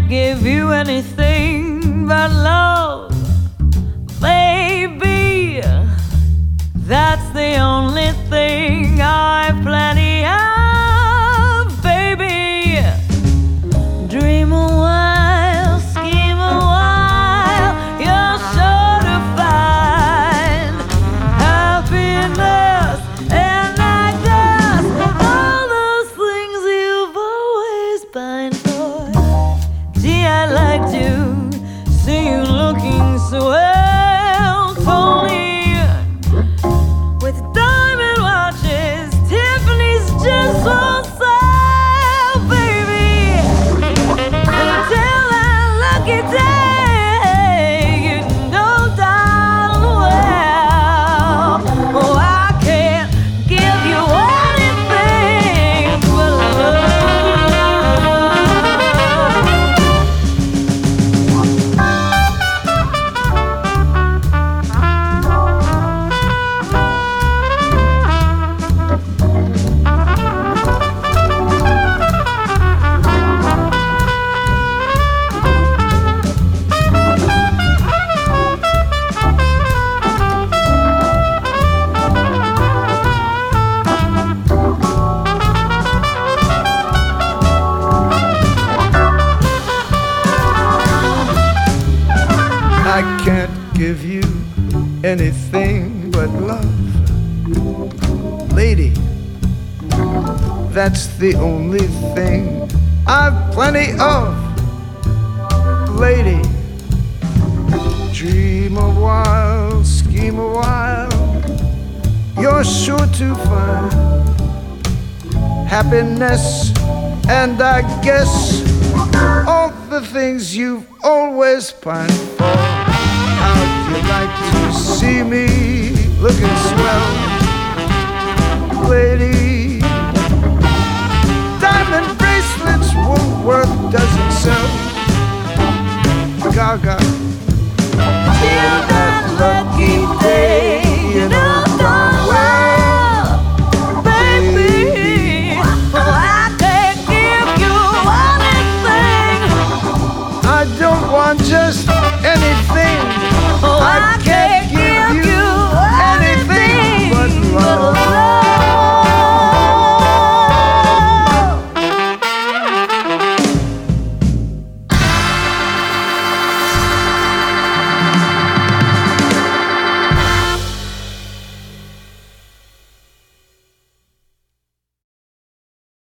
give you anything but love, baby. That's the only thing I've plenty of, baby. Dream a while, scheme a while, you're sure to find happiness, and I guess all those things you've always pined for. Gee, I'd like to see you looking swell, Tony, with diamond watches, Tiffany's just for sale, baby. Until that lucky day, you can go down well. Oh, I can't give you anything but love. I can't give you anything but love, lady. That's the only thing I've plenty of, lady. Dream a while, scheme a while, you're sure to find happiness, and I guess all the things you've always pined for. How'd you like to see me looking swell, lady? Diamond bracelets Woolworth doesn't sell. Gaga